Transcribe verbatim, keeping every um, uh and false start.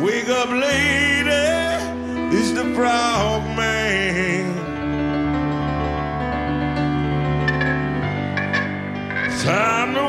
Wake up, lady, it's the frog man. Time to